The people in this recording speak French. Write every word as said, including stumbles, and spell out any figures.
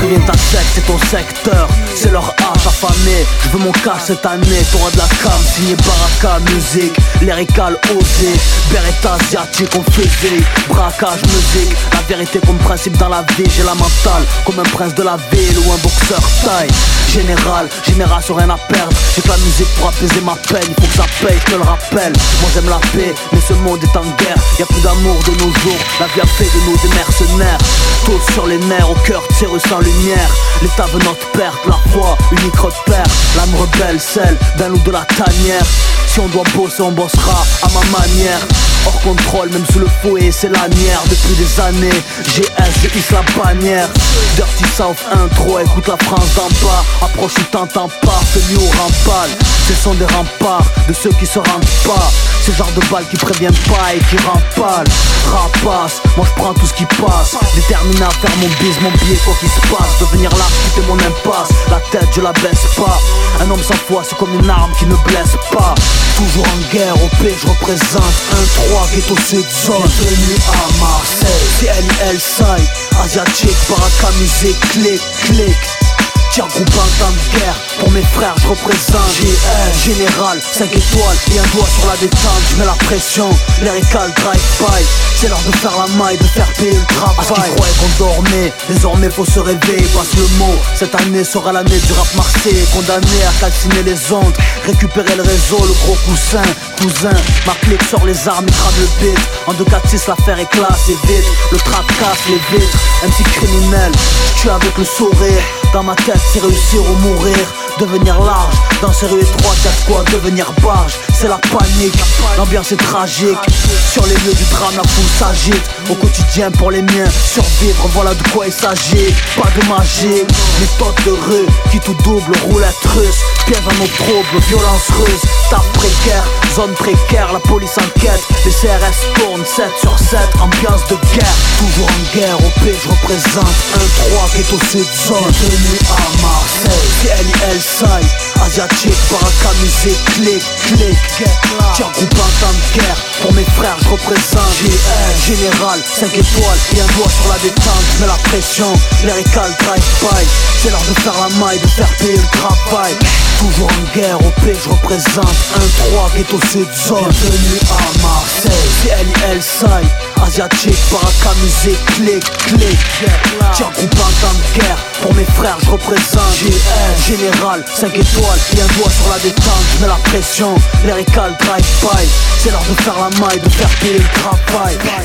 Préviens ta secte et ton secteur, c'est leur âge affamé. Je veux mon cash cette année, t'auras de la cam, signé Baraka Musique. Lyrical osé, Beretta asiatique on faisait. Braquage musique, la vérité comme principe dans la vie. J'ai la mentale comme un prince de la ville ou un boxeur taille. Général, génération rien à perdre. J'ai que la musique pour apaiser ma peine. Il faut que ça paye, je te le rappelle. Moi j'aime la paix, mais ce monde est en guerre. Y'a plus d'amour de nos jours, la vie a fait de nous des mercenaires. Tous sur les nerfs, au cœur tiré sans lumière. L'état veut notre perte, la foi, unique repère. L'âme rebelle, celle d'un loup de la tanière. Si on doit bosser, on bossera à ma manière. Hors contrôle, même sous le fouet, c'est lanière. Depuis des années, G S, je hisse la bannière. Dirty South intro, écoute la France d'en bas. Approche ou t'entends pas, celui au rempale. Ce sont des remparts de ceux qui se rendent pas. C'est le genre de balle qui prévient pas et qui rempale. Rapace, moi je prends tout ce qui passe. Déterminé à faire mon biz, mon billet, quoi qu'il se passe. Devenir là, quitter mon impasse. La tête, je la baisse pas. Un homme sans foi, c'est comme une arme qui ne blesse pas. Toujours en guerre, au P, je représente un trois ghetto cette zone. Bienvenue à Marseille, C L I L side. Asiatique, Baraka musique, clic, clic. Tiens groupe en temps de guerre, pour mes frères je représente G S, général, cinq étoiles et un doigt sur la détente. Je mets la pression, lyrical drive-by. C'est l'heure de faire la maille, de faire payer le travail. À ce qu'ils croyaient qu'on dormait, désormais faut se réveiller. Passe le mot, cette année sera l'année du rap marseillais. Condamné à calciner les ondes, récupérer le réseau, le gros coussin. Cousin, ma clique sort les armes et crame le beat. En deux quatre six l'affaire est classe et vite. Le trap casse les vitres, un petit criminel, je tue avec le sourire. Dans ma tête c'est réussir ou mourir. Devenir large, dans ces rues étroites y'a de quoi devenir barge. C'est la panique, l'ambiance est tragique. Sur les lieux du drame la foule s'agite. Au quotidien pour les miens, survivre voilà de quoi il s'agit. Pas de magie, méthode de rue qui tout double, roulette russe. Piège à nos troubles, violence russe. Taf précaire, zone précaire, la police enquête. Les C R S tournent sept sur sept, ambiance de guerre. Toujours en guerre, au P je représente un trois ghetto cette zone. Bienvenue à Marseille, C L I L side. Asiatique, Baraka musique, clic, clic. Tiens groupe en temps de guerre, pour mes frères je représente G S, général, cinq étoiles et un doigt sur la détente. Je mets la pression, lyrical drive-by. C'est l'heure de faire la maille, de faire payer le travail. Toujours en guerre, au P je représente un trois ghetto cette zone. Bienvenue à Marseille, C L I L side. Asiatique, Baraka musique, clic, clic. Tiens groupe en temps de guerre, pour mes frères je représente G S, général, cinq étoiles et un doigt sur la détente. Je mets la pression, lyrical drive-by. C'est l'heure de faire la maille, de faire payer le travail.